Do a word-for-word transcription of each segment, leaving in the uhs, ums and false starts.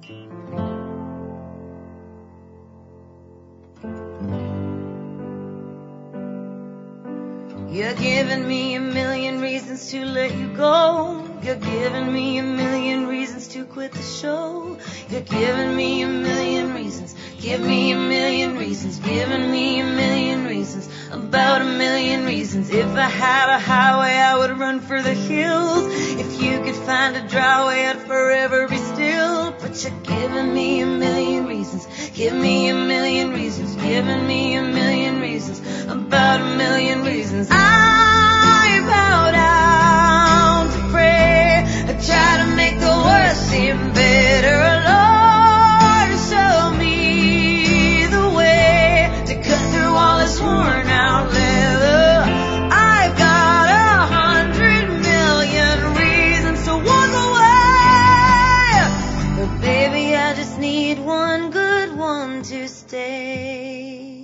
You're giving me a million reasons to let you go. You're giving me a million reasons to quit the show. You're giving me a million reasons. Give me a million reasons. Giving me a million reasons. About a million reasons. If I had a highway, I would run for the hills. If you could find a dry way, I'd forever be still. But you're giving me a million reasons. Give me a million reasons. Giving me a million reasons. About a million reasons. I bow down to pray. I try to make the worst seem better. Lord, show me the way to cut through all this worn out leather. I've got a hundred million reasons to walk away, but baby, I just need one good one to stay.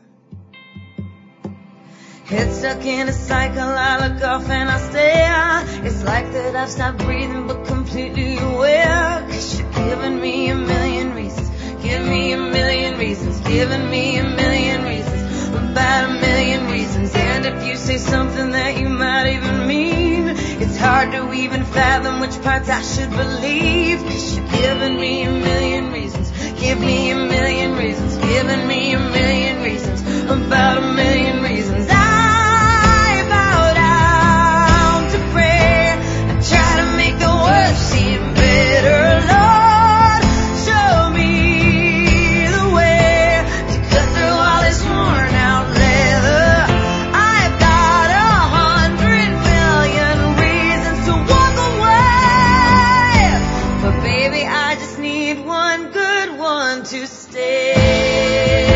Head stuck in a cycle, I look off and I stare. It's like that I've stopped breathing but completely aware. Cause you're giving me a million reasons. Give me a million reasons. Giving me a million reasons. About a million reasons. And if you say something that you might even mean, it's hard to even fathom which parts I should believe. Cause you're giving me a million reasons. Give me a million reasons. Giving me a million reasons. About a million reasons. Seem better, Lord, show me the way to cut through all this worn out leather. I've got a hundred million reasons to walk away, but baby, I just need one good one to stay.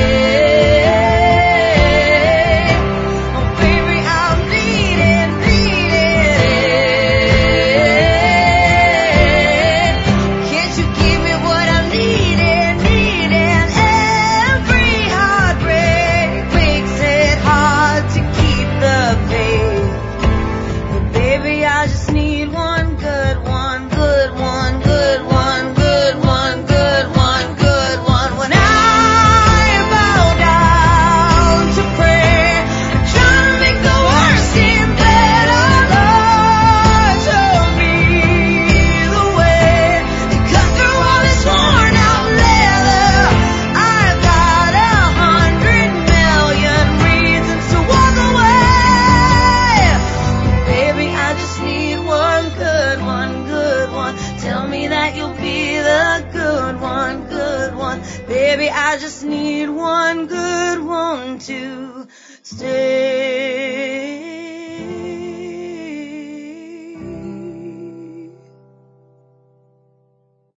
Baby, I just need one good one to stay.